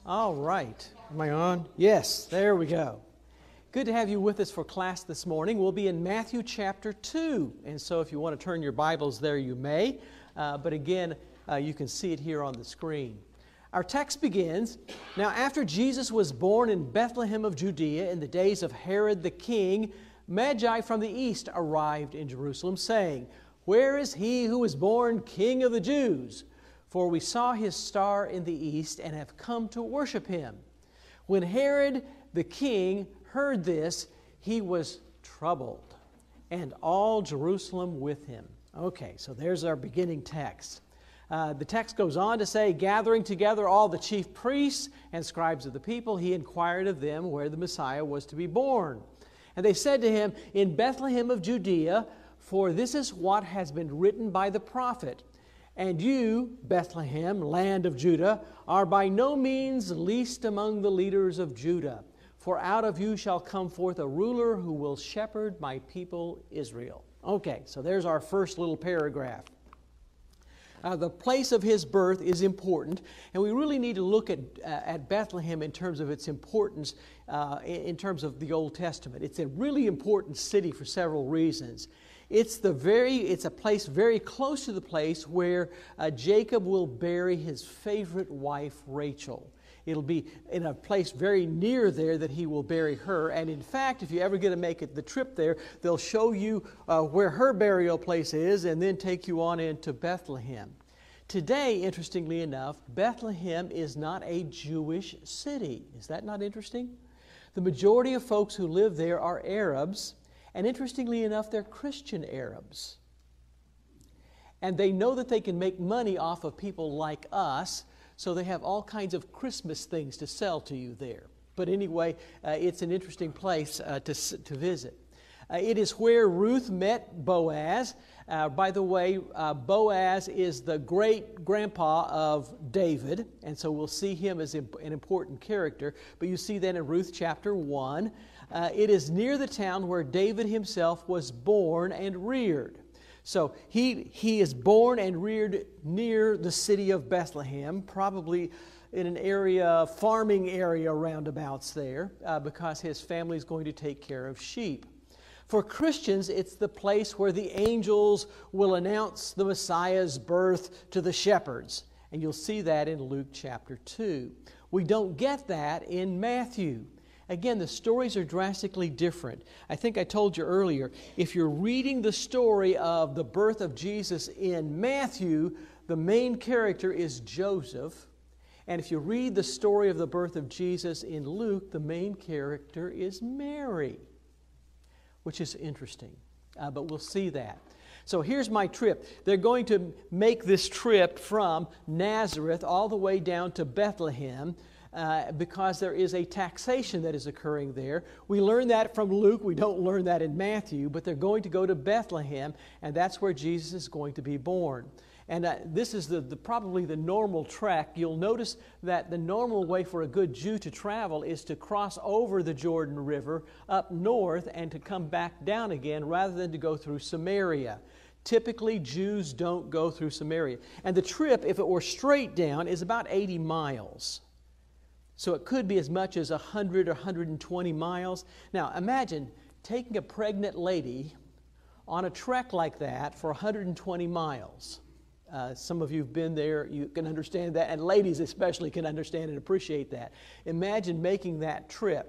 All right. Am I on? Yes, there we go. Good to have you with us for class this morning. We'll be in Matthew chapter 2. And so if you want to turn your Bibles there, you may. But again, you can see it here on the screen. Our text begins, "Now after Jesus was born in Bethlehem of Judea in the days of Herod the king, Magi from the east arrived in Jerusalem, saying, 'Where is he who was born King of the Jews? For we saw his star in the east and have come to worship him.' When Herod the king heard this, he was troubled, and all Jerusalem with him." Okay, so there's our beginning text. The text goes on to say, "Gathering together all the chief priests and scribes of the people, he inquired of them where the Messiah was to be born. And they said to him, 'In Bethlehem of Judea, for this is what has been written by the prophet. And you, Bethlehem, land of Judah, are by no means least among the leaders of Judah. For out of you shall come forth a ruler who will shepherd my people Israel.'" Okay, so there's our first little paragraph. The place of his birth is important, and we really need to look at Bethlehem in terms of its importance in terms of the Old Testament. It's a really important city for several reasons. It's a place very close to the place where Jacob will bury his favorite wife, Rachel. It'll be in a place very near there that he will bury her. And in fact, if you ever get to make the trip there, they'll show you where her burial place is and then take you on into Bethlehem. Today, interestingly enough, Bethlehem is not a Jewish city. Is that not interesting? The majority of folks who live there are Arabs, and interestingly enough, they're Christian Arabs. And they know that they can make money off of people like us, so they have all kinds of Christmas things to sell to you there. But anyway, it's an interesting place to visit. It is where Ruth met Boaz. By the way, Boaz is the great-grandpa of David, and so we'll see him as an important character. But you see that in Ruth chapter 1. It is near the town where David himself was born and reared. So he is born and reared near the city of Bethlehem, probably in an area, farming area roundabouts there, because his family is going to take care of sheep. For Christians, it's the place where the angels will announce the Messiah's birth to the shepherds. And you'll see that in Luke chapter 2. We don't get that in Matthew. Again, the stories are drastically different. I think I told you earlier, if you're reading the story of the birth of Jesus in Matthew, the main character is Joseph. And if you read the story of the birth of Jesus in Luke, the main character is Mary, which is interesting. But we'll see that. So here's my trip. They're going to make this trip from Nazareth all the way down to Bethlehem, because there is a taxation that is occurring there. We learn that from Luke. We don't learn that in Matthew, but they're going to go to Bethlehem, and that's where Jesus is going to be born. And this is probably the normal trek. You'll notice that the normal way for a good Jew to travel is to cross over the Jordan River up north and to come back down again rather than to go through Samaria. Typically, Jews don't go through Samaria. And the trip, if it were straight down, is about 80 miles. So it could be as much as 100 or 120 miles. Now, imagine taking a pregnant lady on a trek like that for 120 miles. Some of you have been there, you can understand that, and ladies especially can understand and appreciate that. Imagine making that trip.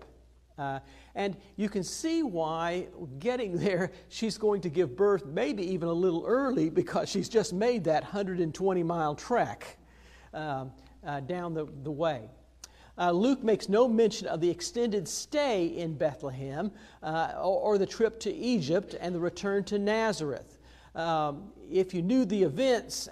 And you can see why getting there, she's going to give birth maybe even a little early because she's just made that 120-mile trek down the way. Luke makes no mention of the extended stay in Bethlehem or the trip to Egypt and the return to Nazareth. If you knew the events,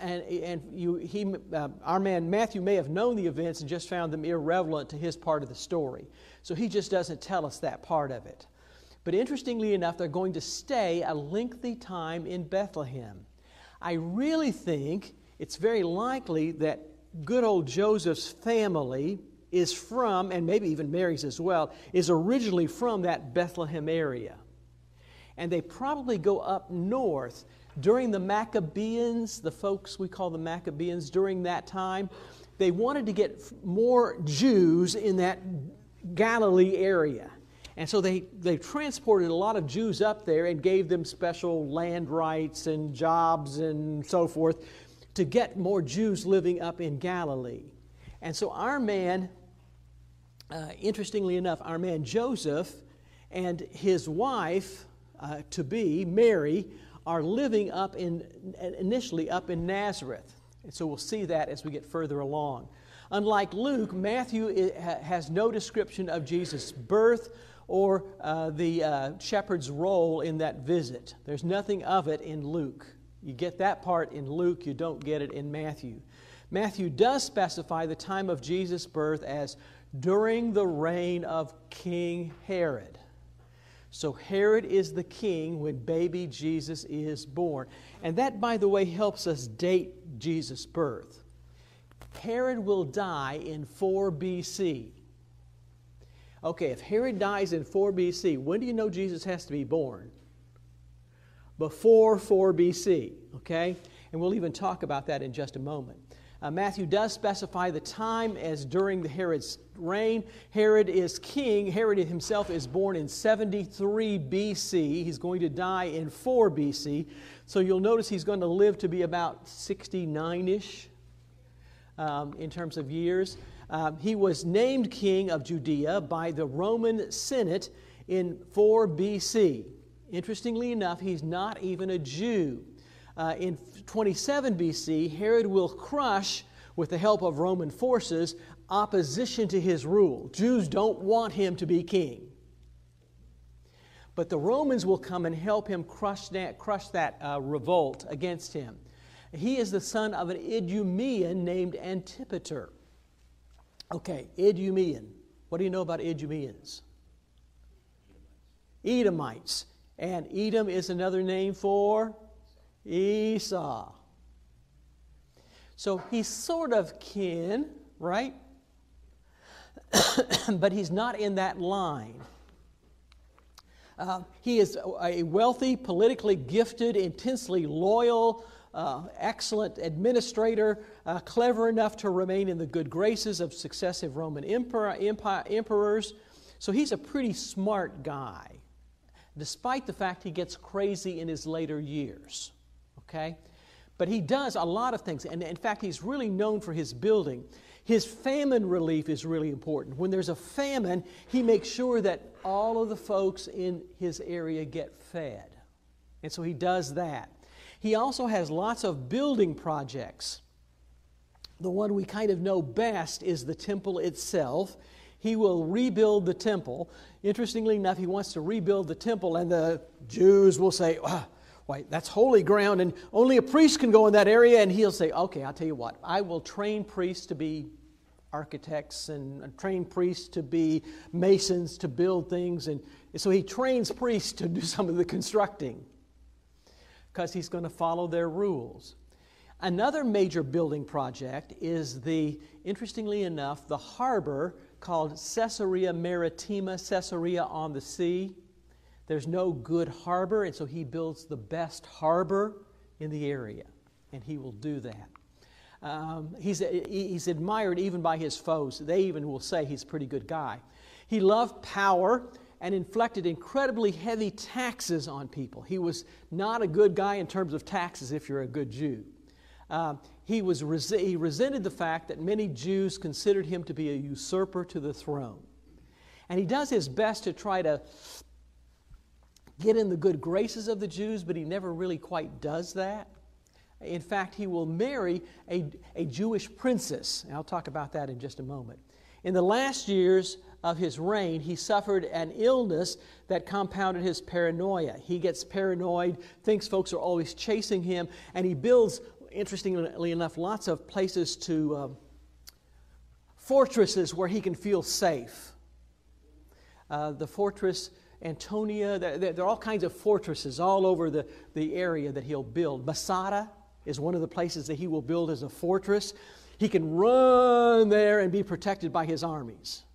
our man Matthew may have known the events and just found them irrelevant to his part of the story. So he just doesn't tell us that part of it. But interestingly enough, they're going to stay a lengthy time in Bethlehem. I really think it's very likely that good old Joseph's family is from, and maybe even Mary's as well, is originally from that Bethlehem area. And they probably go up north during the Maccabees, the folks we call the Maccabees during that time. they wanted to get more Jews in that Galilee area. And so they transported a lot of Jews up there and gave them special land rights and jobs and so forth to get more Jews living up in Galilee. And so our man, interestingly enough, our man Joseph and his wife to be, Mary, are living initially up in Nazareth. And so we'll see that as we get further along. Unlike Luke, Matthew has no description of Jesus' birth or the shepherd's role in that visit. There's nothing of it in Luke. You get that part in Luke, you don't get it in Matthew. Matthew does specify the time of Jesus' birth as during the reign of King Herod. So Herod is the king when baby Jesus is born. And that, by the way, helps us date Jesus' birth. Herod will die in 4 BC. Okay, if Herod dies in 4 BC, when do you know Jesus has to be born? Before 4 BC, okay? And we'll even talk about that in just a moment. Matthew does specify the time as during the Herod's reign. Herod is king. Herod himself is born in 73 BC. He's going to die in 4 BC. So you'll notice he's going to live to be about 69-ish in terms of years. He was named king of Judea by the Roman Senate in 4 BC. Interestingly enough, he's not even a Jew. In 27 BC, Herod will crush, with the help of Roman forces, opposition to his rule. Jews don't want him to be king. But the Romans will come and help him crush that revolt against him. He is the son of an Idumean named Antipater. Okay, Idumean. What do you know about Idumeans? Edomites. And Edom is another name for Esau. So he's sort of kin, right? But he's not in that line. He is a wealthy, politically gifted, intensely loyal, excellent administrator, clever enough to remain in the good graces of successive Roman emperors. So he's a pretty smart guy, despite the fact he gets crazy in his later years. Okay? But he does a lot of things, and in fact, he's really known for his building. His famine relief is really important. When there's a famine, he makes sure that all of the folks in his area get fed. And so he does that. He also has lots of building projects. The one we kind of know best is the temple itself. He will rebuild the temple. Interestingly enough, he wants to rebuild the temple, and the Jews will say, wait, that's holy ground, and only a priest can go in that area. And he'll say, okay, I'll tell you what, I will train priests to be architects and train priests to be masons to build things. And so he trains priests to do some of the constructing because he's going to follow their rules. Another major building project is interestingly enough, the harbor called Caesarea Maritima, Caesarea on the sea. There's no good harbor, and so he builds the best harbor in the area, and he will do that. He's admired even by his foes. They even will say he's a pretty good guy. He loved power and inflicted incredibly heavy taxes on people. He was not a good guy in terms of taxes if you're a good Jew. He resented the fact that many Jews considered him to be a usurper to the throne. And he does his best to try to get in the good graces of the Jews, but he never really quite does that. In fact, he will marry a Jewish princess. And I'll talk about that in just a moment. In the last years of his reign, he suffered an illness that compounded his paranoia. He gets paranoid, thinks folks are always chasing him, and he builds, interestingly enough, lots of places fortresses where he can feel safe. The fortress Antonia, there are all kinds of fortresses all over the area that he'll build. Masada is one of the places that he will build as a fortress. He can run there and be protected by his armies.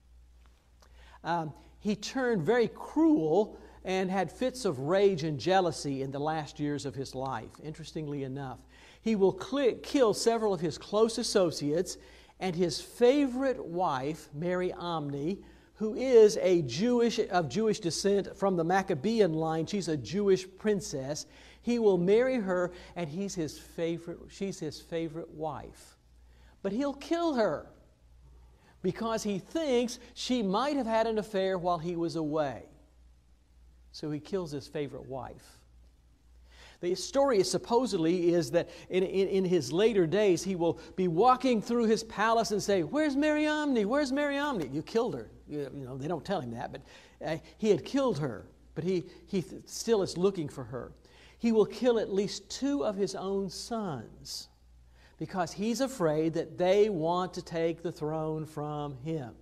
He turned very cruel and had fits of rage and jealousy in the last years of his life, interestingly enough. He will kill several of his close associates, and his favorite wife, Mary Omni, who is of Jewish descent from the Maccabean line. She's a Jewish princess. He will marry her, and she's his favorite wife. But he'll kill her because he thinks she might have had an affair while he was away. So he kills his favorite wife. The story supposedly is that in his later days, he will be walking through his palace and say, "Where's Mary Omni? Where's Mary Omni?" You killed her. You know, they don't tell him that, but he had killed her. But he still is looking for her. He will kill at least 2 of his own sons because he's afraid that they want to take the throne from him.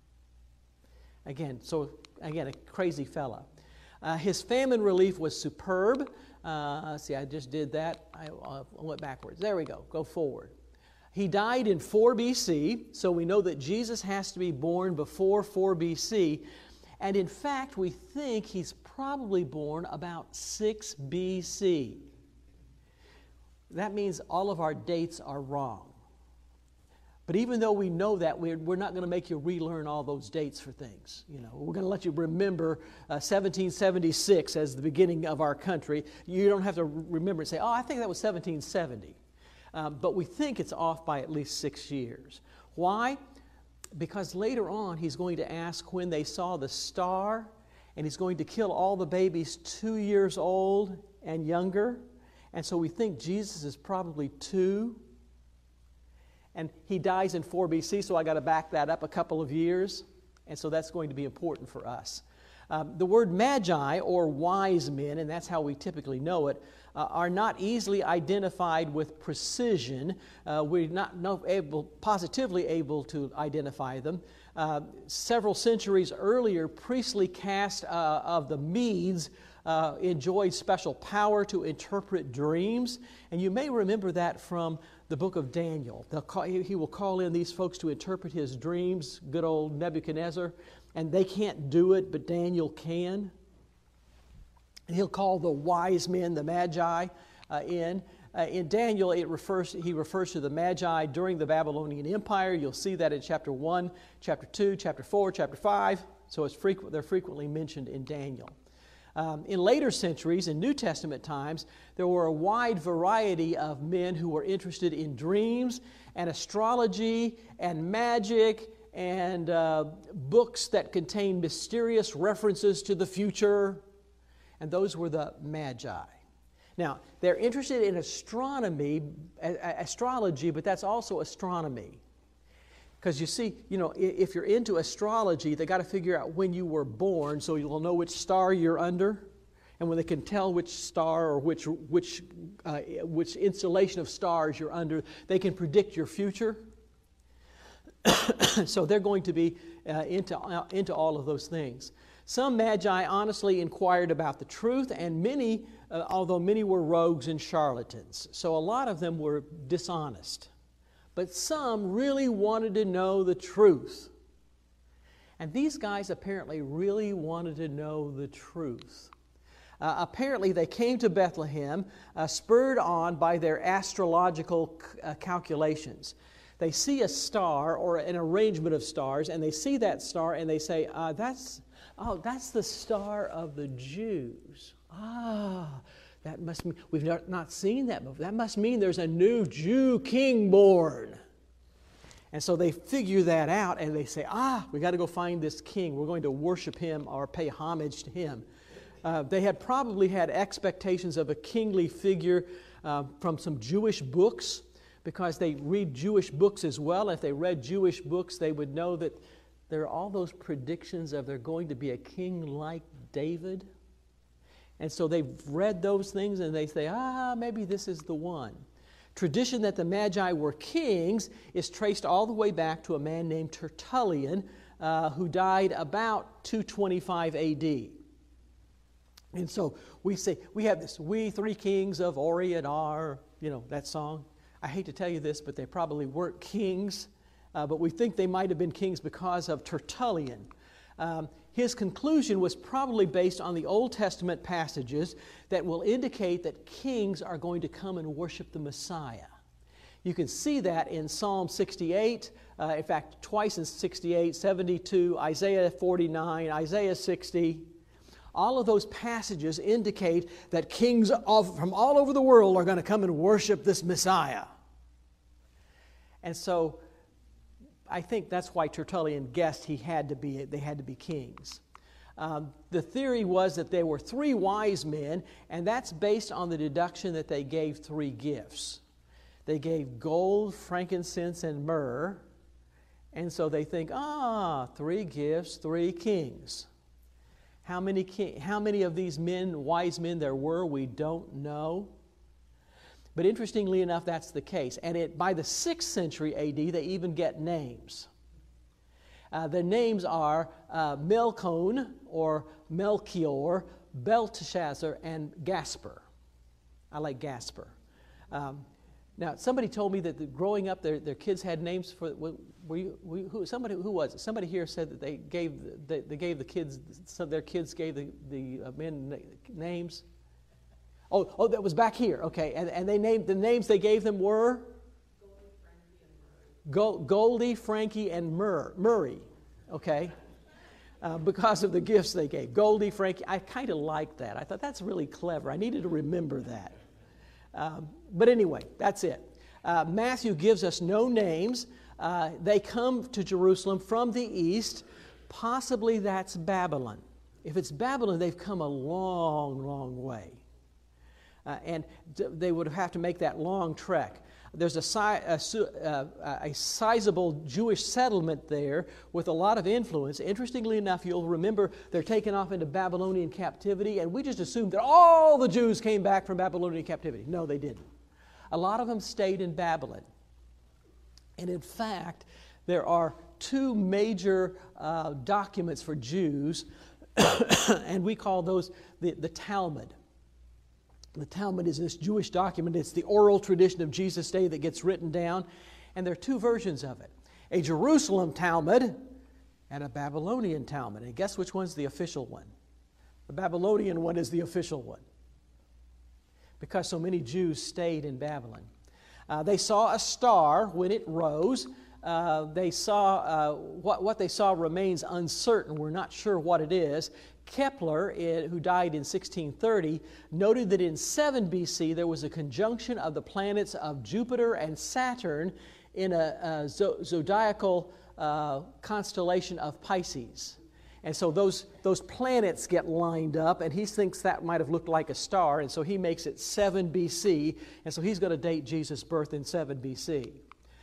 Again, a crazy fella. His famine relief was superb. See, I just did that. I went backwards. There we go. Go forward. He died in 4 BC, so we know that Jesus has to be born before 4 BC. And in fact, we think he's probably born about 6 BC. That means all of our dates are wrong. But even though we know that, we're not going to make you relearn all those dates for things. You know, we're going to let you remember 1776 as the beginning of our country. You don't have to remember and say, "Oh, I think that was 1770." But we think it's off by at least 6 years. Why? Because later on he's going to ask when they saw the star, and he's going to kill all the babies 2 years old and younger. And so we think Jesus is probably 2. And he dies in 4 BC, so I got to back that up a couple of years. And so that's going to be important for us. The word magi, or wise men, and that's how we typically know it, are not easily identified with precision. We're not positively able to identify them. Several centuries earlier, priestly caste of the Medes enjoyed special power to interpret dreams. And you may remember that from the book of Daniel. He will call in these folks to interpret his dreams, good old Nebuchadnezzar, and they can't do it, but Daniel can. And he'll call the wise men, the magi, in. In Daniel, he refers to the magi during the Babylonian Empire. You'll see that in chapter 1, chapter 2, chapter 4, chapter 5. So they're frequently mentioned in Daniel. In later centuries, in New Testament times, there were a wide variety of men who were interested in dreams and astrology and magic and books that contained mysterious references to the future. And those were the magi. Now, they're interested in astrology, but that's also astronomy. Because you see, if you're into astrology, they got to figure out when you were born so you'll know which star you're under. And when they can tell which star or which installation of stars you're under, they can predict your future. So they're going to be into all of those things. Some magi honestly inquired about the truth, and many, although many were rogues and charlatans. So a lot of them were dishonest. But some really wanted to know the truth. And these guys apparently really wanted to know the truth. Apparently they came to Bethlehem spurred on by their astrological calculations. They see a star or an arrangement of stars, and they see that star and they say, that's the star of the Jews. That must mean, we've not seen that before. That must mean there's a new Jew king born. And so they figure that out and they say, we got to go find this king. We're going to worship him or pay homage to him. They had probably had expectations of a kingly figure from some Jewish books, because they read Jewish books as well. If they read Jewish books, they would know that there are all those predictions of there going to be a king like David. And so they've read those things and they say, maybe this is the one. Tradition that the Magi were kings is traced all the way back to a man named Tertullian, who died about 225 AD. And so we say, we have this, "We three kings of Orient are," that song. I hate to tell you this, but they probably weren't kings, but we think they might have been kings because of Tertullian. His conclusion was probably based on the Old Testament passages that will indicate that kings are going to come and worship the Messiah. You can see that in Psalm 68, in fact, twice in 68, 72, Isaiah 49, Isaiah 60. All of those passages indicate that kings from all over the world are going to come and worship this Messiah. And so I think that's why Tertullian guessed they had to be kings. The theory was that there were 3 wise men, and that's based on the deduction that they gave 3 gifts. They gave gold, frankincense, and myrrh, and so they think, 3 gifts, 3 kings. How many of these wise men there were, we don't know. But interestingly enough, that's the case. And by the 6th century A.D., they even get names. The names are Melkon, or Melchior, Belteshazzar, and Gaspar. I like Gaspar. Now, somebody told me that growing up, their kids had names for. Who was it? Somebody here said that they gave the kids. Their kids gave the men names. Oh, that was back here. Okay, and they named the names they gave them were Goldie, Frankie, and Murray. Okay, because of the gifts they gave. Goldie, Frankie. I kind of liked that. I thought that's really clever. I needed to remember that. But anyway, that's it. Matthew gives us no names. They come to Jerusalem from the east. Possibly that's Babylon. If it's Babylon, they've come a long, long way. And they would have to make that long trek. There's a sizable Jewish settlement there with a lot of influence. Interestingly enough, you'll remember they're taken off into Babylonian captivity, and we just assumed that all the Jews came back from Babylonian captivity. No, they didn't. A lot of them stayed in Babylon. And in fact, there are 2 major documents for Jews, and we call those the Talmud. The Talmud is this Jewish document. It's the oral tradition of Jesus' day that gets written down. And there are 2 versions of it. A Jerusalem Talmud and a Babylonian Talmud. And guess which one's the official one? The Babylonian one is the official one, because so many Jews stayed in Babylon. They saw a star when it rose. They saw what they saw remains uncertain. We're not sure what it is. Kepler, who died in 1630, noted that in 7 BC there was a conjunction of the planets of Jupiter and Saturn in a zodiacal constellation of Pisces. And so those planets get lined up, and he thinks that might have looked like a star, and so he makes it 7 BC, and so he's going to date Jesus' birth in 7 BC.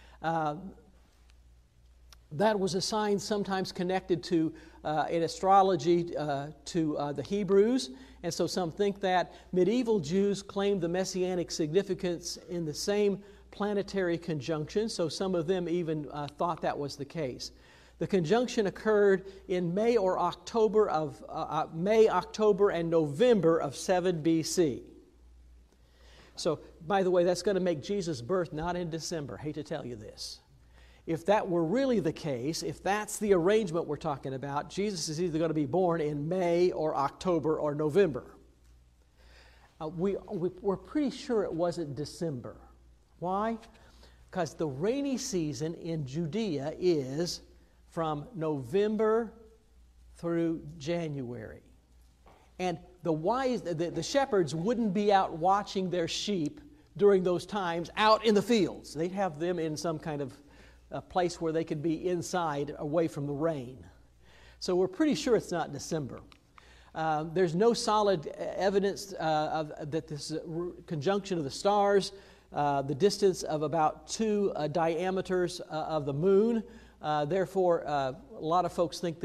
That was a sign sometimes connected to, in astrology, to the Hebrews. And so some think that medieval Jews claimed the messianic significance in the same planetary conjunction. So some of them even thought that was the case. The conjunction occurred in May, October, and November of 7 BC. So, by the way, that's going to make Jesus' birth not in December. Hate to tell you this. If that were really the case, if that's the arrangement we're talking about, Jesus is either going to be born in May or October or November. We're pretty sure it wasn't December. Why? Because the rainy season in Judea is from November through January. And the shepherds wouldn't be out watching their sheep during those times out in the fields. They'd have them in some kind of a place where they could be inside, away from the rain. So we're pretty sure it's not December. There's no solid evidence that this conjunction of the stars, the distance of about 2 diameters of the moon. Therefore, a lot of folks think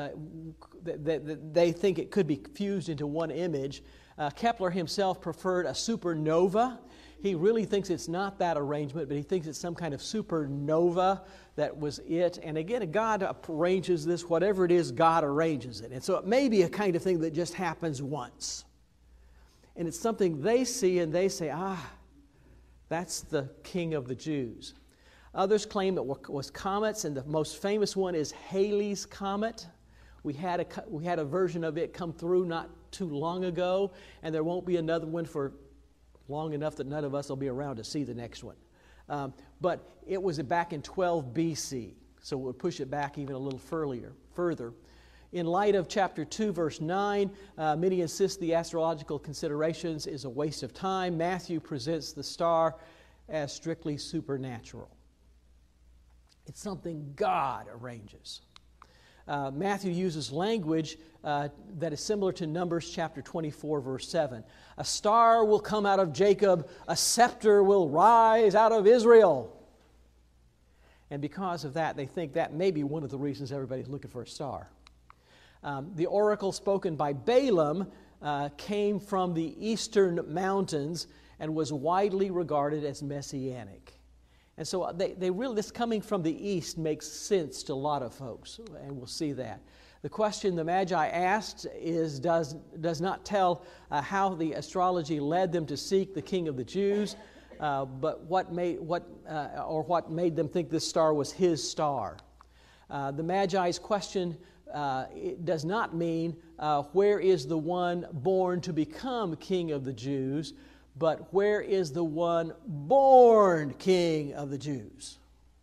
they think it could be fused into one image. Kepler himself preferred a supernova. He really thinks it's not that arrangement, but he thinks it's some kind of supernova that was it. And again, God arranges this. Whatever it is, God arranges it. And so it may be a kind of thing that just happens once. And it's something they see and they say, that's the King of the Jews. Others claim it was comets, and the most famous one is Halley's Comet. We had a version of it come through not too long ago, and there won't be another one for long enough that none of us will be around to see the next one. But it was back in 12 BC, so it would push it back even a little further. In light of chapter 2, verse 9, many insist the astrological considerations is a waste of time. Matthew presents the star as strictly supernatural. It's something God arranges. Matthew uses language that is similar to Numbers chapter 24, verse 7. A star will come out of Jacob, a scepter will rise out of Israel. And because of that, they think that may be one of the reasons everybody's looking for a star. The oracle spoken by Balaam came from the eastern mountains and was widely regarded as messianic. And so this coming from the east makes sense to a lot of folks, and we'll see that. The question the Magi asked does not tell how the astrology led them to seek the King of the Jews, but what made them think this star was his star. The Magi's question it does not mean where is the one born to become King of the Jews, but where is the one born King of the Jews?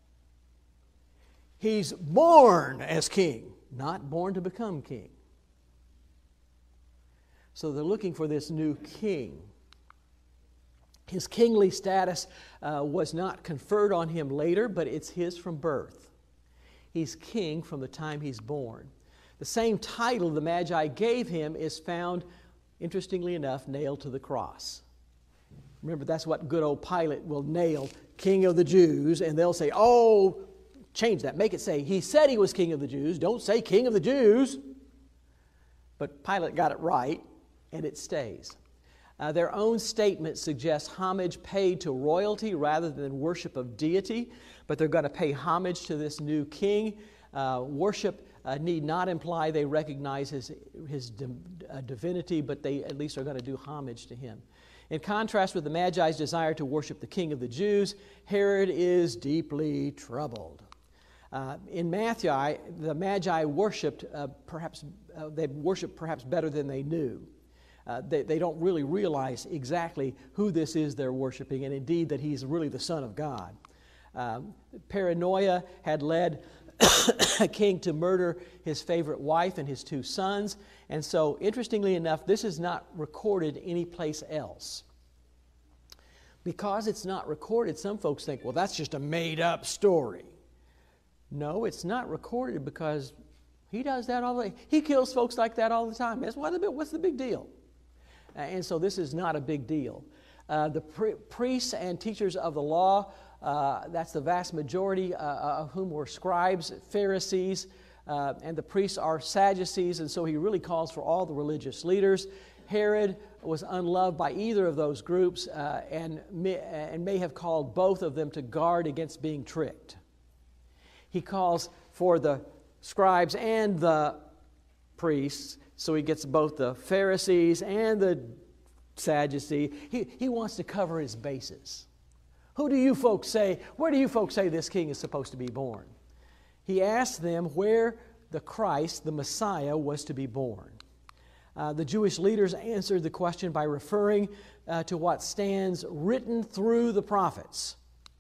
He's born as king, not born to become king. So they're looking for this new king. His kingly status was not conferred on him later, but it's his from birth. He's king from the time he's born. The same title the Magi gave him is found, interestingly enough, nailed to the cross. Remember, that's what good old Pilate will nail, King of the Jews, and they'll say, oh, change that. Make it say, he said he was King of the Jews. Don't say King of the Jews. But Pilate got it right, and it stays. Their own statement suggests homage paid to royalty rather than worship of deity, but they're going to pay homage to this new king. Worship need not imply they recognize his divinity, but they at least are going to do homage to him. In contrast with the Magi's desire to worship the King of the Jews, Herod is deeply troubled. In Matthew, the Magi worshipped perhaps better than they knew. They don't really realize exactly who this is they're worshiping, and indeed that he's really the Son of God. Paranoia had led a king to murder his favorite wife and his two sons. And so, interestingly enough, this is not recorded anyplace else. Because it's not recorded, some folks think, well, that's just a made-up story. No, it's not recorded because he does that all the time. He kills folks like that all the time. What's the big deal? And so this is not a big deal. The priests and teachers of the law, that's the vast majority of whom were scribes, Pharisees, and the priests are Sadducees, and so he really calls for all the religious leaders. Herod was unloved by either of those groups and may have called both of them to guard against being tricked. He calls for the scribes and the priests, so he gets both the Pharisees and the Sadducees. He wants to cover his bases. Where do you folks say this king is supposed to be born? He asked them where the Christ, the Messiah, was to be born. The Jewish leaders answered the question by referring to what stands written through the prophets.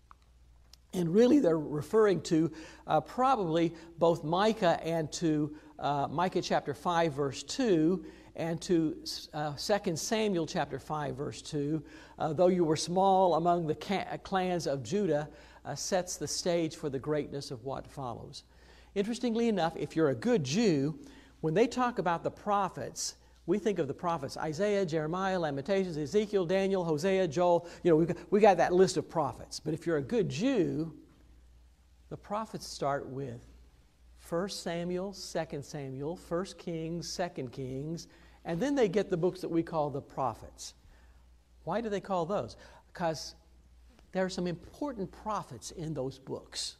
And really they're referring to probably both Micah and to Micah chapter 5 verse 2 and to 2 Samuel chapter 5 verse 2. Though you were small among the clans of Judah, sets the stage for the greatness of what follows. Interestingly enough, if you're a good Jew, when they talk about the prophets, we think of the prophets, Isaiah, Jeremiah, Lamentations, Ezekiel, Daniel, Hosea, Joel. You know, we got that list of prophets. But if you're a good Jew, the prophets start with 1 Samuel, 2 Samuel, 1 Kings, 2 Kings, and then they get the books that we call the prophets. Why do they call those? Because there are some important prophets in those books,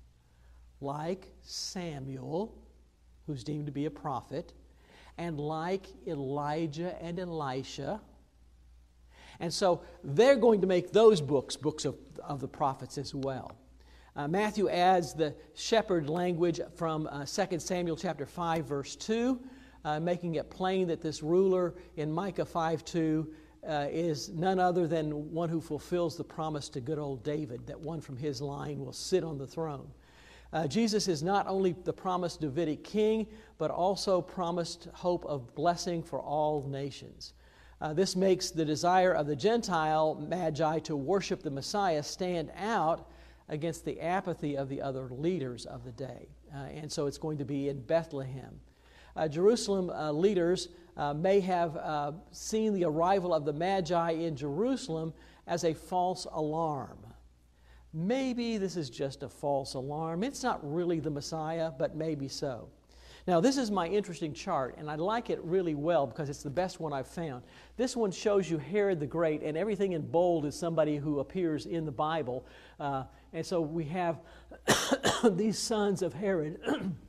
like Samuel, who's deemed to be a prophet, and like Elijah and Elisha. And so they're going to make those books of the prophets as well. Matthew adds the shepherd language from 2 Samuel chapter 5, verse 2, making it plain that this ruler in Micah 5:2 is none other than one who fulfills the promise to good old David, that one from his line will sit on the throne. Jesus is not only the promised Davidic king, but also promised hope of blessing for all nations. This makes the desire of the Gentile Magi to worship the Messiah stand out against the apathy of the other leaders of the day. And so it's going to be in Bethlehem. Jerusalem leaders may have seen the arrival of the Magi in Jerusalem as a false alarm. Maybe this is just a false alarm. It's not really the Messiah, but maybe so. Now, this is my interesting chart, and I like it really well because it's the best one I've found. This one shows you Herod the Great, and everything in bold is somebody who appears in the Bible. And so we have these sons of Herod.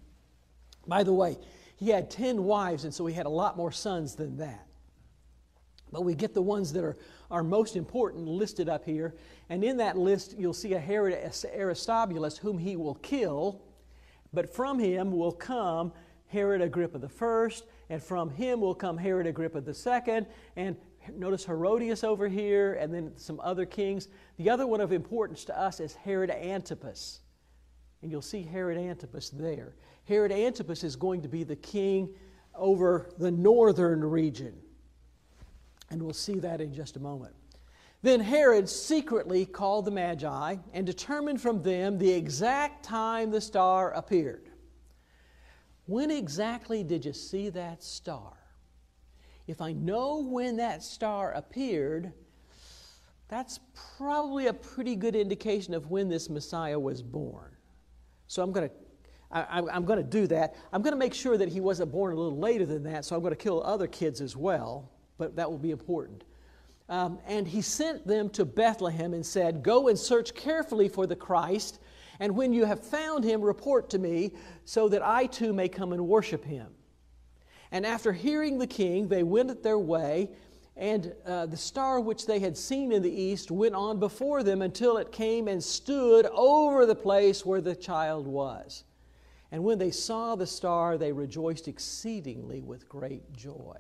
By the way, he had 10 wives, and so he had a lot more sons than that. But we get the ones that are most important listed up here. And in that list, you'll see a Herod Aristobulus, whom he will kill. But from him will come Herod Agrippa I, and from him will come Herod Agrippa II, and notice Herodias over here, and then some other kings. The other one of importance to us is Herod Antipas. And you'll see Herod Antipas there. Herod Antipas is going to be the king over the northern region. And we'll see that in just a moment. Then Herod secretly called the Magi and determined from them the exact time the star appeared. When exactly did you see that star? If I know when that star appeared, that's probably a pretty good indication of when this Messiah was born. So I'm going to do that. I'm going to make sure that he wasn't born a little later than that, so I'm going to kill other kids as well, but that will be important. And he sent them to Bethlehem and said, "Go and search carefully for the Christ, and when you have found him, report to me, so that I too may come and worship him." And after hearing the king, they went their way, and the star which they had seen in the east went on before them until it came and stood over the place where the child was. And when they saw the star, they rejoiced exceedingly with great joy.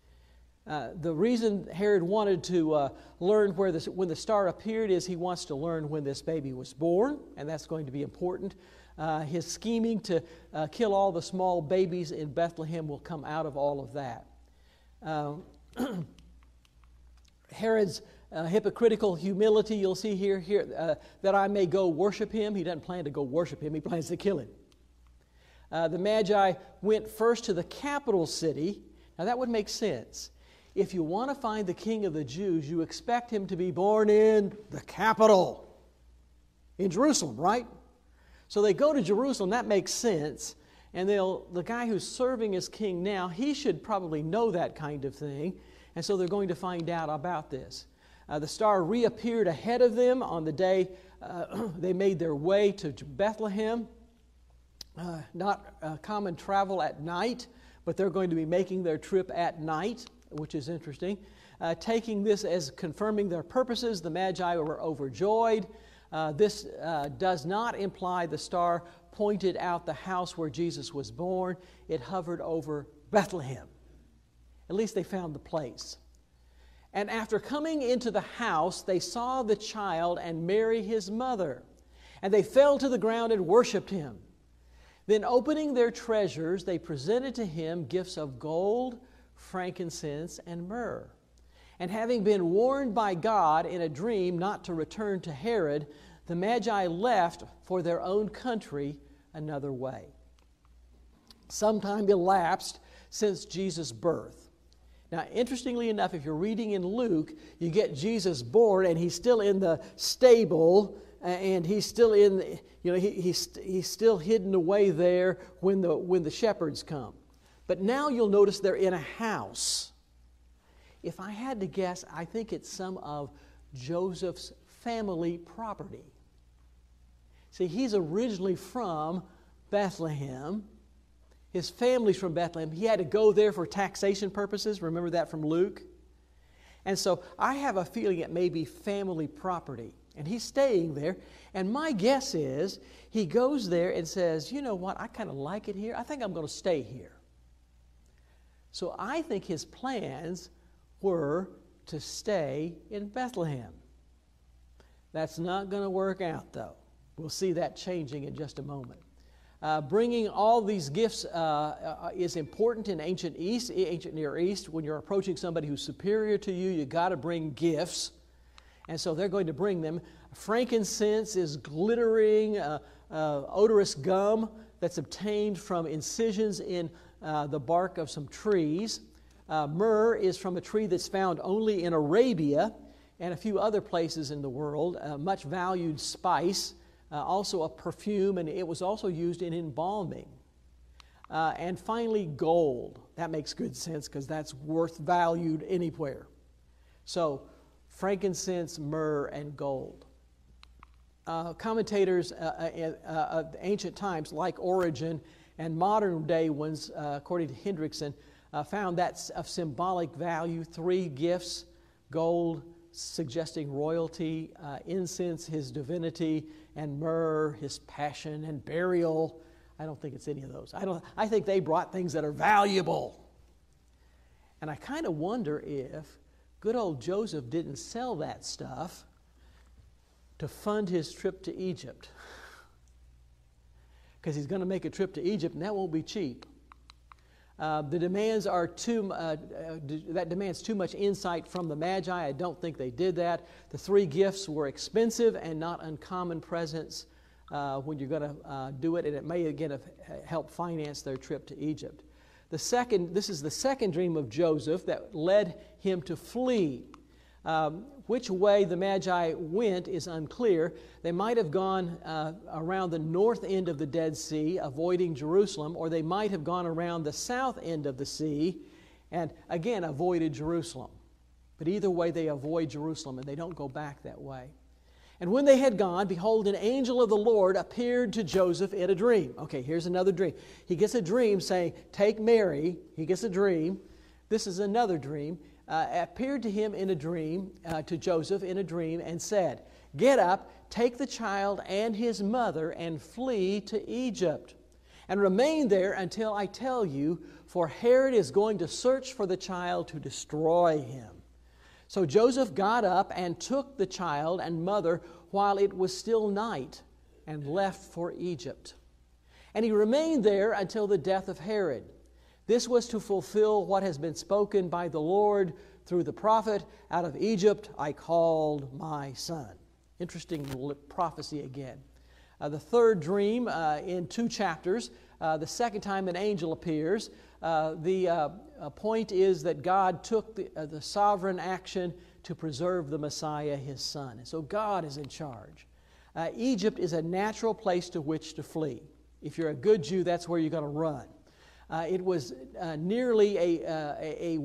The reason Herod wanted to learn when the star appeared is he wants to learn when this baby was born, and that's going to be important. His scheming to kill all the small babies in Bethlehem will come out of all of that. Herod's hypocritical humility, you'll see here that I may go worship him. He doesn't plan to go worship him, he plans to kill him. The Magi went first to the capital city. Now that would make sense. If you want to find the King of the Jews, you expect him to be born in the capital, in Jerusalem, right? So they go to Jerusalem, that makes sense. And the guy who's serving as king now, he should probably know that kind of thing. And so they're going to find out about this. The star reappeared ahead of them on the day they made their way to Bethlehem. Not common travel at night, but they're going to be making their trip at night, which is interesting. Taking this as confirming their purposes, the Magi were overjoyed. This does not imply the star pointed out the house where Jesus was born. It hovered over Bethlehem. At least they found the place. And after coming into the house, they saw the child and Mary his mother. And they fell to the ground and worshipped him. Then opening their treasures, they presented to him gifts of gold, frankincense, and myrrh. And having been warned by God in a dream not to return to Herod, the Magi left for their own country another way. Some time elapsed since Jesus' birth. Now, interestingly enough, if you're reading in Luke, you get Jesus born and he's still in the stable, and he's still in, he's still hidden away there when the shepherds come. But now you'll notice they're in a house. If I had to guess, I think it's some of Joseph's family property. See, he's originally from Bethlehem. His family's from Bethlehem. He had to go there for taxation purposes. Remember that from Luke? And so I have a feeling it may be family property. And he's staying there. And my guess is he goes there and says, you know what, I kind of like it here. I think I'm going to stay here. So I think his plans were to stay in Bethlehem. That's not going to work out, though. We'll see that changing in just a moment. Bringing all these gifts is important in ancient Near East. When you're approaching somebody who's superior to you, you got to bring gifts. And so they're going to bring them. Frankincense is glittering, odorous gum that's obtained from incisions in the bark of some trees. Myrrh is from a tree that's found only in Arabia and a few other places in the world. Much valued spice, also a perfume, and it was also used in embalming. And finally, gold. That makes good sense because that's worth valued anywhere. So, frankincense, myrrh, and gold. Commentators of ancient times, like Origen, and modern day ones, according to Hendrickson, found that of symbolic value. 3 gifts: gold, suggesting royalty; incense, his divinity; and myrrh, his passion and burial. I don't think it's any of those. I think they brought things that are valuable. And I kind of wonder if good old Joseph didn't sell that stuff to fund his trip to Egypt. Because he's going to make a trip to Egypt, and that won't be cheap. The demands are that demands too much insight from the Magi. I don't think they did that. The 3 gifts were expensive and not uncommon presents when you're going to do it, and it may again have helped finance their trip to Egypt. This is the second dream of Joseph that led him to flee. Which way the Magi went is unclear. They might have gone around the north end of the Dead Sea, avoiding Jerusalem, or they might have gone around the south end of the sea and, again, avoided Jerusalem. But either way, they avoid Jerusalem, and they don't go back that way. And when they had gone, behold, an angel of the Lord appeared to Joseph in a dream. Okay, here's another dream. He gets a dream saying, take Mary. He gets a dream. This is another dream. Appeared to him in a dream, to Joseph in a dream, and said, get up, take the child and his mother, and flee to Egypt, and remain there until I tell you, for Herod is going to search for the child to destroy him. So Joseph got up and took the child and mother while it was still night, and left for Egypt. And he remained there until the death of Herod. This was to fulfill what has been spoken by the Lord through the prophet, out of Egypt I called my son. Interesting prophecy again. The third dream in 2 chapters, the second time an angel appears. The point is that God took the sovereign action to preserve the Messiah, his son. And so God is in charge. Egypt is a natural place to which to flee. If you're a good Jew, that's where you're going to run. It was nearly it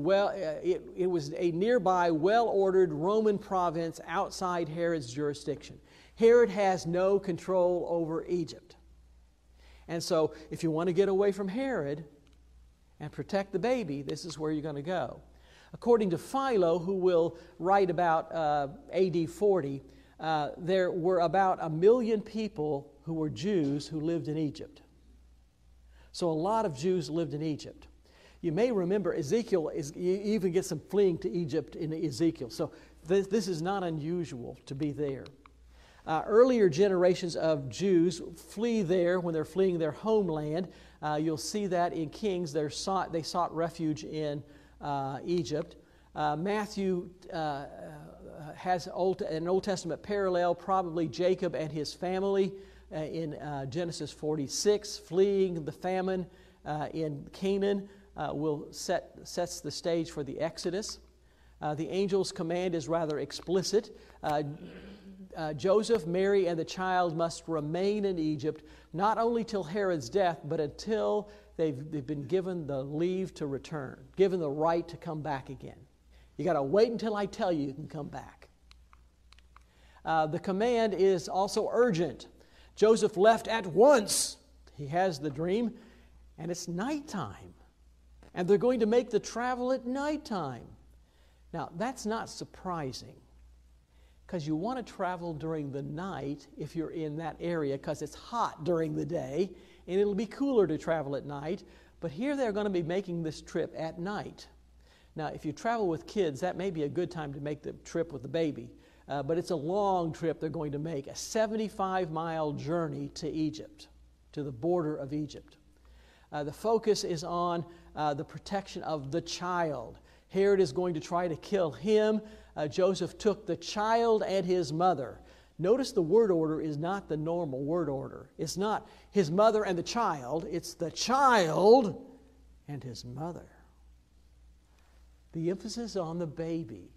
was a nearby, well-ordered Roman province outside Herod's jurisdiction. Herod has no control over Egypt. And so if you want to get away from Herod and protect the baby, this is where you're going to go. According to Philo, who will write about AD 40, there were about 1 million people who were Jews who lived in Egypt. So a lot of Jews lived in Egypt. You may remember Ezekiel, you even get some fleeing to Egypt in Ezekiel. So this is not unusual to be there. Earlier generations of Jews flee there when they're fleeing their homeland. You'll see that in Kings. They sought refuge in Egypt. Matthew has an Old Testament parallel, probably Jacob and his family in Genesis 46, fleeing the famine in Canaan sets the stage for the Exodus. The angel's command is rather explicit. Joseph, Mary, and the child must remain in Egypt, not only till Herod's death, but until they've been given the leave to return, given the right to come back again. You got to wait until I tell you can come back. The command is also urgent. Joseph left at once. He has the dream, and it's nighttime. And they're going to make the travel at nighttime. Now, that's not surprising, because you want to travel during the night if you're in that area, because it's hot during the day, and it'll be cooler to travel at night. But here they're going to be making this trip at night. Now, if you travel with kids, that may be a good time to make the trip with the baby. But it's a long trip they're going to make, a 75-mile journey to Egypt, to the border of Egypt. The focus is on the protection of the child. Herod is going to try to kill him. Joseph took the child and his mother. Notice the word order is not the normal word order. It's not his mother and the child. It's the child and his mother. The emphasis is on the baby,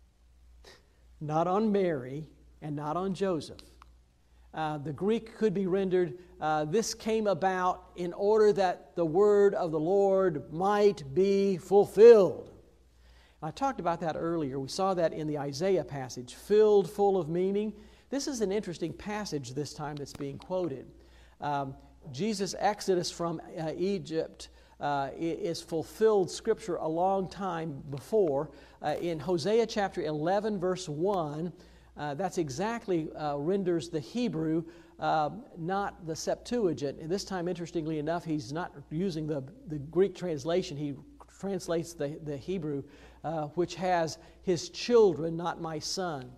not on Mary and not on Joseph. The Greek could be rendered, this came about in order that the word of the Lord might be fulfilled. I talked about that earlier. We saw that in the Isaiah passage, filled full of meaning. This is an interesting passage this time that's being quoted. Jesus' exodus from Egypt is fulfilled Scripture a long time before. In Hosea chapter 11, verse 1, that's exactly renders the Hebrew, not the Septuagint. And this time, interestingly enough, he's not using the Greek translation. He translates the Hebrew, which has his children, not my son.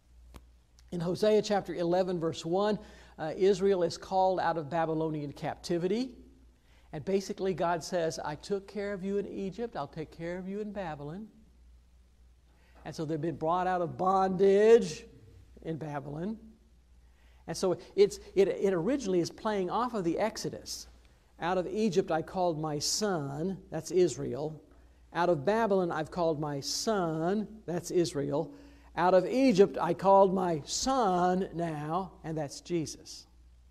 In Hosea chapter 11, verse 1, Israel is called out of Babylonian captivity. And basically God says, I took care of you in Egypt, I'll take care of you in Babylon. And so they've been brought out of bondage in Babylon. And so it originally is playing off of the Exodus. Out of Egypt I called my son, that's Israel. Out of Babylon I've called my son, that's Israel. Out of Egypt I called my son now, and that's Jesus.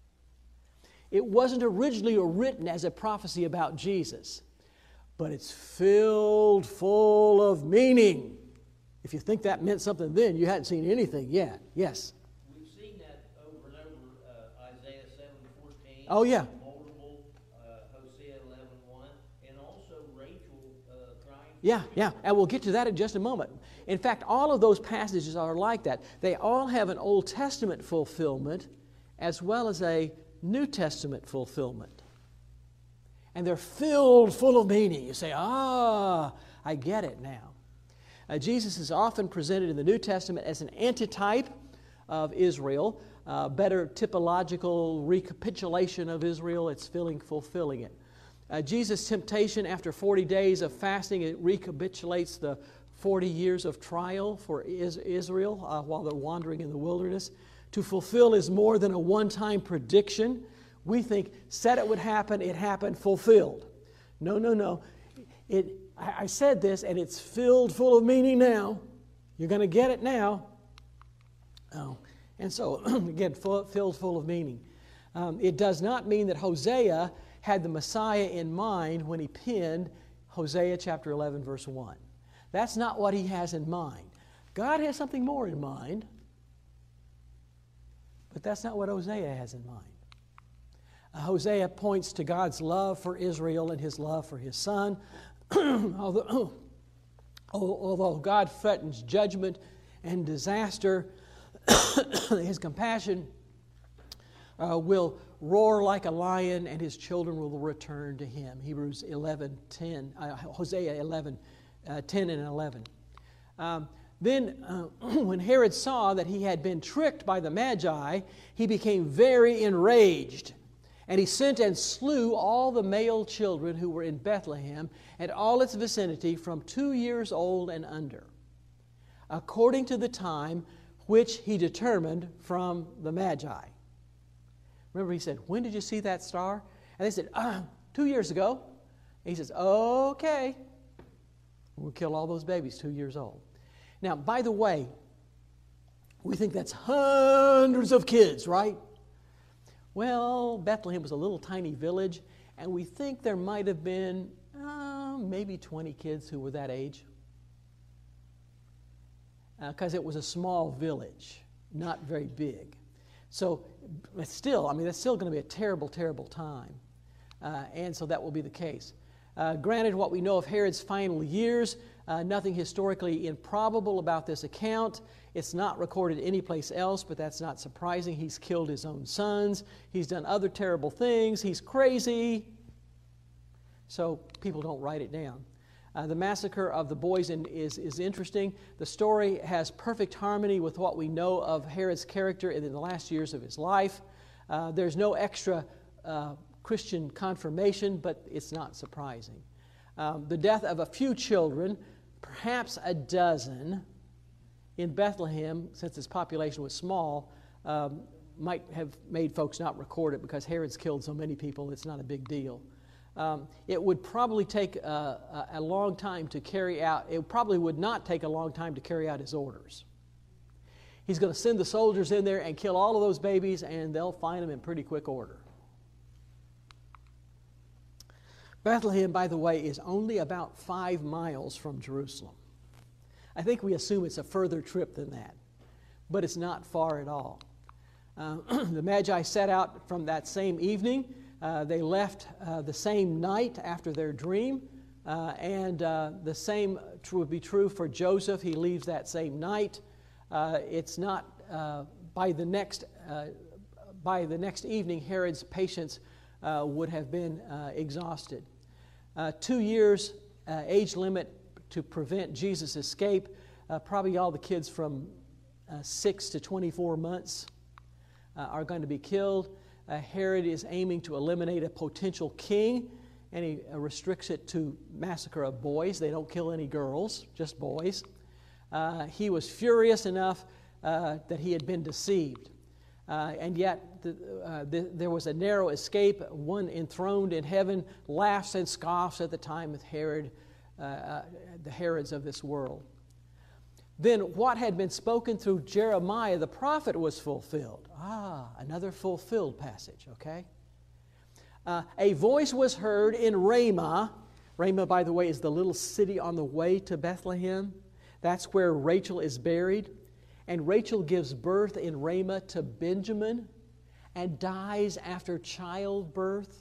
It wasn't originally written as a prophecy about Jesus, but it's filled full of meaning. If you think that meant something then, you hadn't seen anything yet. Yes? We've seen that over and over, Isaiah 7:14. Oh, yeah. Multiple, Hosea 11:1, and also Rachel crying. Yeah, and we'll get to that in just a moment. In fact, all of those passages are like that. They all have an Old Testament fulfillment as well as a New Testament fulfillment. And they're filled full of meaning. You say, I get it now. Jesus is often presented in the New Testament as an antitype of Israel, better typological recapitulation of Israel. It's fulfilling it. Jesus' temptation after 40 days of fasting, it recapitulates the 40 years of trial for Israel while they're wandering in the wilderness. To fulfill is more than a one-time prediction. We think, said it would happen, it happened, fulfilled. No. I said this, and it's filled full of meaning now. You're going to get it now. Oh, and so, again, filled full of meaning. It does not mean that Hosea had the Messiah in mind when he penned Hosea chapter 11, verse 1. That's not what he has in mind. God has something more in mind, but that's not what Hosea has in mind. Hosea points to God's love for Israel and his love for his son. Although God threatens judgment and disaster, his compassion will roar like a lion, and his children will return to him. Hebrews 11:10, Hosea 11, 10 and 11. Then when Herod saw that he had been tricked by the Magi, he became very enraged. And he sent and slew all the male children who were in Bethlehem and all its vicinity from 2 years old and under, according to the time which he determined from the Magi. Remember, he said, when did you see that star? And they said, 2 years ago. And he says, okay, we'll kill all those babies 2 years old. Now, by the way, we think that's hundreds of kids, right? Well, Bethlehem was a little tiny village, and we think there might have been maybe 20 kids who were that age. Because it was a small village, not very big. So, it's still, that's still going to be a terrible, terrible time. And so that will be the case. Granted, what we know of Herod's final years, nothing historically improbable about this account. It's not recorded anyplace else, but that's not surprising. He's killed his own sons. He's done other terrible things. He's crazy. So people don't write it down. The massacre of the boys is interesting. The story has perfect harmony with what we know of Herod's character in the last years of his life. There's no extra Christian confirmation, but it's not surprising. The death of a few children, perhaps a dozen, in Bethlehem, since its population was small, might have made folks not record it because Herod's killed so many people, it's not a big deal. It would probably take a long time to carry out, it probably would not take a long time to carry out his orders. He's going to send the soldiers in there and kill all of those babies, and they'll find them in pretty quick order. Bethlehem, by the way, is only about 5 miles from Jerusalem. I think we assume it's a further trip than that, but it's not far at all. The Magi set out from that same evening. They left the same night after their dream, and the same would be true for Joseph. He leaves that same night. It's not by the next evening, Herod's patience would have been exhausted. 2 years age limit to prevent Jesus' escape. Probably all the kids from 6 to 24 months are going to be killed. Herod is aiming to eliminate a potential king, and he restricts it to massacre of boys. They don't kill any girls, just boys. He was furious enough that he had been deceived. And yet there was a narrow escape. One enthroned in heaven laughs and scoffs at the time of Herod, the Herods of this world. Then what had been spoken through Jeremiah the prophet was fulfilled. Another fulfilled passage, okay? A voice was heard in Ramah. Ramah, by the way, is the little city on the way to Bethlehem. That's where Rachel is buried. And Rachel gives birth in Ramah to Benjamin and dies after childbirth.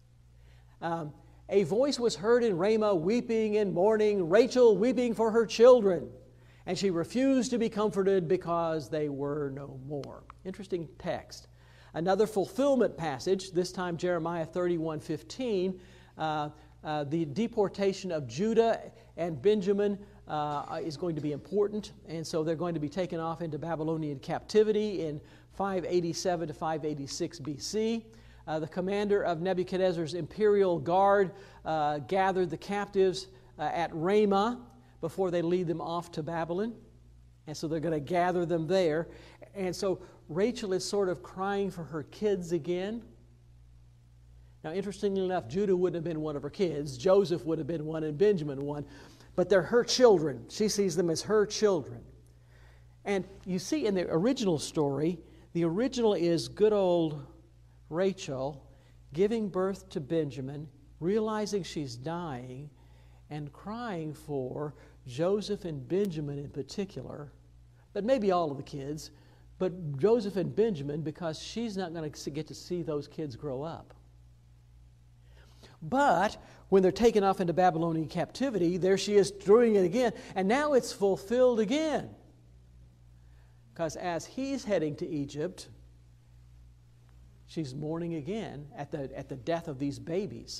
A voice was heard in Ramah weeping and mourning, Rachel weeping for her children. And she refused to be comforted because they were no more. Interesting text. Another fulfillment passage, this time Jeremiah 31:15. The deportation of Judah and Benjamin is going to be important, and so they're going to be taken off into Babylonian captivity in 587 to 586 BC. The commander of Nebuchadnezzar's imperial guard gathered the captives at Ramah before they lead them off to Babylon, and so they're going to gather them there. And so Rachel is sort of crying for her kids again. Now, interestingly enough, Judah wouldn't have been one of her kids. Joseph would have been one and Benjamin one. But they're her children. She sees them as her children. And you see in the original story, the original is good old Rachel giving birth to Benjamin, realizing she's dying, and crying for Joseph and Benjamin in particular, but maybe all of the kids, but Joseph and Benjamin because she's not going to get to see those kids grow up. But when they're taken off into Babylonian captivity, there she is doing it again. And now it's fulfilled again. Because as he's heading to Egypt, she's mourning again at the death of these babies.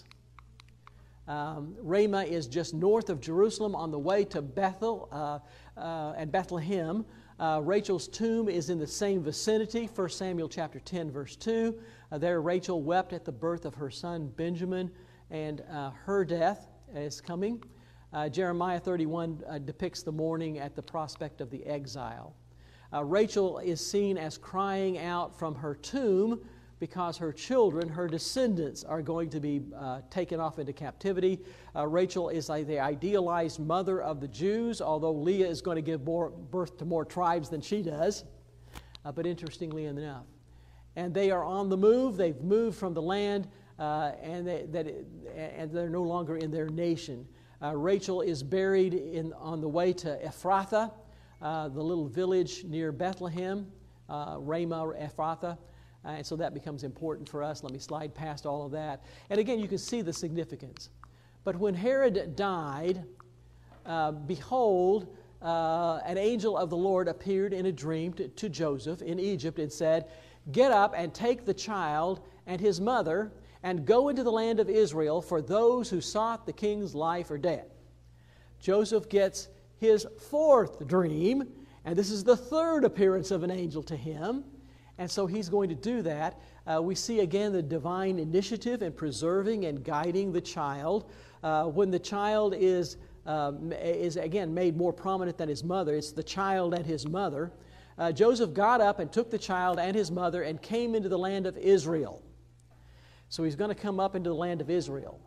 Ramah is just north of Jerusalem on the way to Bethel and Bethlehem. Rachel's tomb is in the same vicinity, 1 Samuel chapter 10, verse 2. There Rachel wept at the birth of her son Benjamin, and her death is coming. Jeremiah 31 depicts the mourning at the prospect of the exile. Rachel is seen as crying out from her tomb because her children, her descendants, are going to be taken off into captivity. Rachel is the idealized mother of the Jews, although Leah is going to give birth to more tribes than she does, but interestingly enough. And they are on the move. They've moved from the land, and they're no longer in their nation. Rachel is buried on the way to Ephrathah, the little village near Bethlehem, Ramah, Ephrathah. And so that becomes important for us. Let me slide past all of that. And again, you can see the significance. But when Herod died, behold, an angel of the Lord appeared in a dream to Joseph in Egypt and said, "Get up and take the child and his mother and go into the land of Israel, for those who sought the king's life are dead." Joseph gets his fourth dream, and this is the third appearance of an angel to him. And so he's going to do that. We see again the divine initiative in preserving and guiding the child. When the child is again made more prominent than his mother, it's the child and his mother. Joseph got up and took the child and his mother and came into the land of Israel. So he's going to come up into the land of Israel.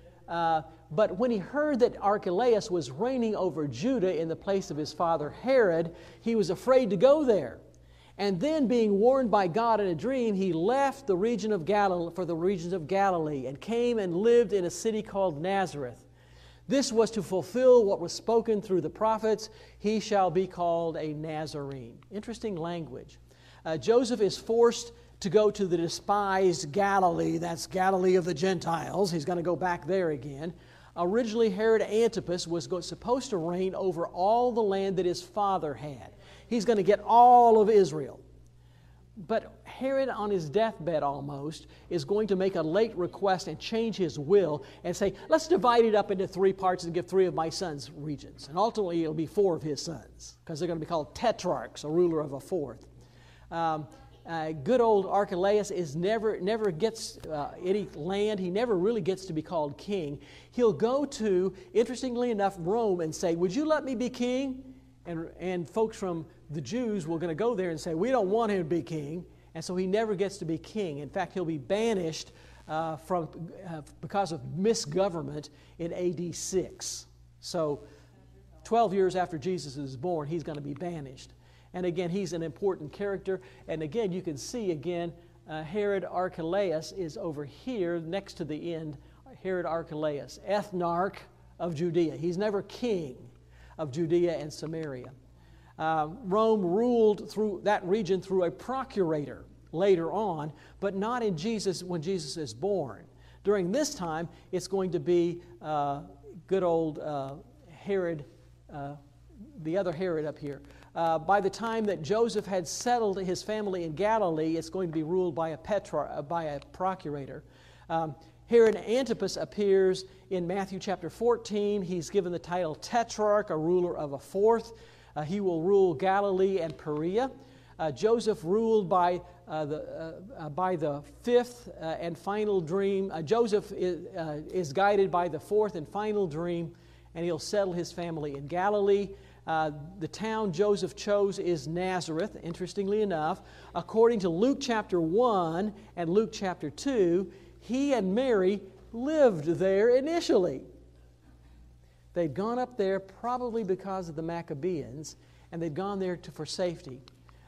But when he heard that Archelaus was reigning over Judah in the place of his father Herod, he was afraid to go there. And then, being warned by God in a dream, he left the region of Galilee for the regions of Galilee and came and lived in a city called Nazareth. This was to fulfill what was spoken through the prophets, he shall be called a Nazarene. Interesting language. Joseph is forced to go to the despised Galilee. That's Galilee of the Gentiles. He's going to go back there again. Originally, Herod Antipas was supposed to reign over all the land that his father had. He's going to get all of Israel. But Herod, on his deathbed almost, is going to make a late request and change his will and say, let's divide it up into 3 parts and give 3 of my sons regions. And ultimately, it'll be 4 of his sons, because they're going to be called tetrarchs, a ruler of a 4th. Good old Archelaus never gets any land. He never really gets to be called king. He'll go to, interestingly enough, Rome and say, would you let me be king? And folks from the Jews were going to go there and say, we don't want him to be king. And so he never gets to be king. In fact, he'll be banished because of misgovernment in AD 6. So 12 years after Jesus is born, he's going to be banished. And again, he's an important character. And again, you can see again, Herod Archelaus is over here next to the end. Herod Archelaus, ethnarch of Judea. He's never king of Judea and Samaria. Rome ruled through that region through a procurator later on, but not in Jesus when Jesus is born. During this time, it's going to be good old Herod, the other Herod up here. By the time that Joseph had settled his family in Galilee, it's going to be ruled by a procurator. Herod Antipas appears in Matthew chapter 14. He's given the title Tetrarch, a ruler of a 4th. He will rule Galilee and Perea. Joseph ruled by the 5th and final dream. Joseph is guided by the 4th and final dream, and he'll settle his family in Galilee. The town Joseph chose is Nazareth, interestingly enough. According to Luke chapter 1 and Luke chapter 2, he and Mary lived there initially. They'd gone up there probably because of the Maccabees, and they'd gone there for safety.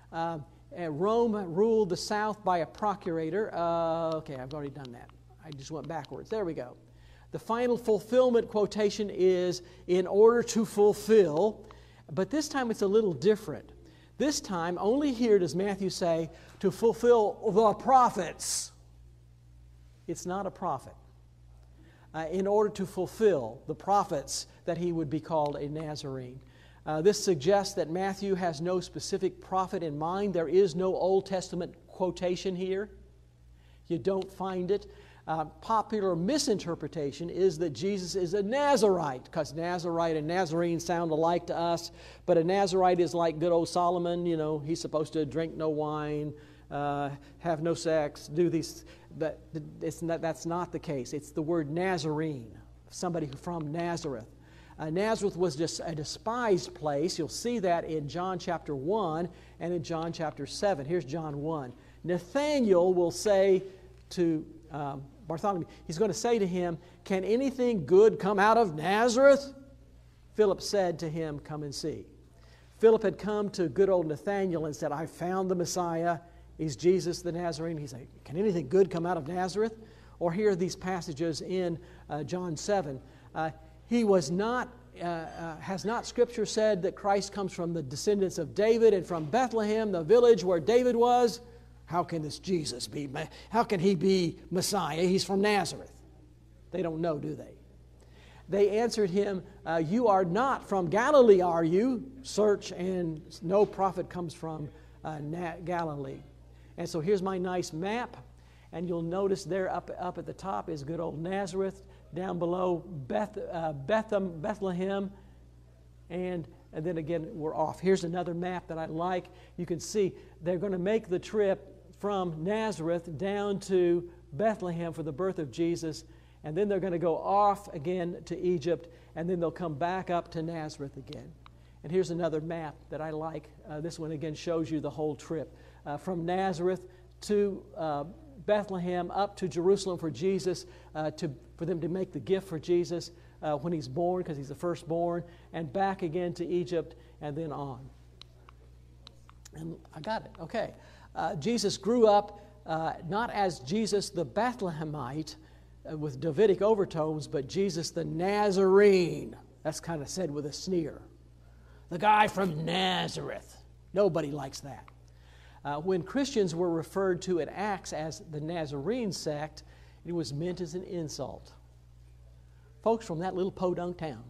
Rome ruled the south by a procurator. Okay, I've already done that. I just went backwards. There we go. The final fulfillment quotation is, in order to fulfill, but this time it's a little different. This time, only here does Matthew say, to fulfill the prophets. It's not a prophet. In order to fulfill the prophets, that he would be called a Nazarene. This suggests that Matthew has no specific prophet in mind. There is no Old Testament quotation here. You don't find it. Popular misinterpretation is that Jesus is a Nazarite, because Nazarite and Nazarene sound alike to us, but a Nazarite is like good old Solomon. You know, he's supposed to drink no wine, have no sex, do these. That's not the case. It's the word Nazarene, somebody from Nazareth. Nazareth was just a despised place. You'll see that in John chapter 1 and in John chapter 7. Here's John 1. Nathanael will say to Bartholomew, he's going to say to him, can anything good come out of Nazareth? Philip said to him, come and see. Philip had come to good old Nathanael and said, I found the Messiah. He's Jesus the Nazarene. He's like, can anything good come out of Nazareth? Or here are these passages in John 7. He was not, has not Scripture said that Christ comes from the descendants of David and from Bethlehem, the village where David was? How can this Jesus be? How can he be Messiah? He's from Nazareth. They don't know, do they? They answered him, you are not from Galilee, are you? Search, and no prophet comes from Galilee. And so here's my nice map. And you'll notice there up at the top is good old Nazareth. Down below Bethlehem and then again we're off. Here's another map that I like. You can see they're going to make the trip from Nazareth down to Bethlehem for the birth of Jesus, and then they're going to go off again to Egypt, and then they'll come back up to Nazareth again. And here's another map that I like. This one again shows you the whole trip. From Nazareth to Bethlehem, up to Jerusalem for Jesus, for them to make the gift for Jesus when he's born, because he's the firstborn, and back again to Egypt, and then on. And I got it, okay. Jesus grew up not as Jesus the Bethlehemite with Davidic overtones, but Jesus the Nazarene. That's kind of said with a sneer. The guy from Nazareth. Nobody likes that. When Christians were referred to in Acts as the Nazarene sect, it was meant as an insult. Folks from that little podunk town.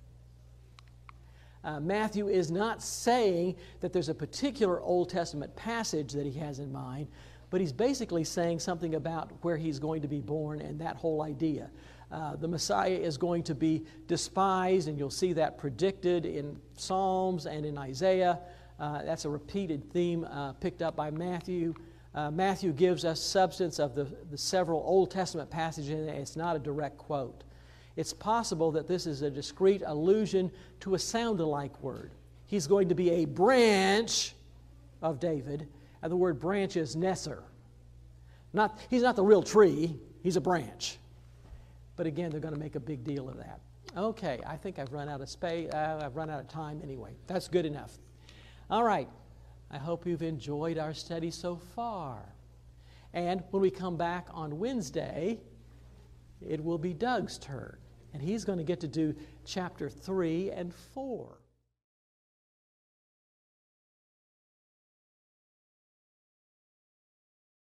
Matthew is not saying that there's a particular Old Testament passage that he has in mind, but he's basically saying something about where he's going to be born and that whole idea. The Messiah is going to be despised, and you'll see that predicted in Psalms and in Isaiah. That's a repeated theme picked up by Matthew. Matthew gives us substance of the several Old Testament passages, and it's not a direct quote. It's possible that this is a discrete allusion to a sound-alike word. He's going to be a branch of David, and the word branch is Nesser. He's not the real tree, he's a branch. But again, they're going to make a big deal of that. Okay, I think I've run out of space. I've run out of time anyway. That's good enough. All right, I hope you've enjoyed our study so far. And when we come back on Wednesday, it will be Doug's turn. And he's going to get to do chapter 3 and 4.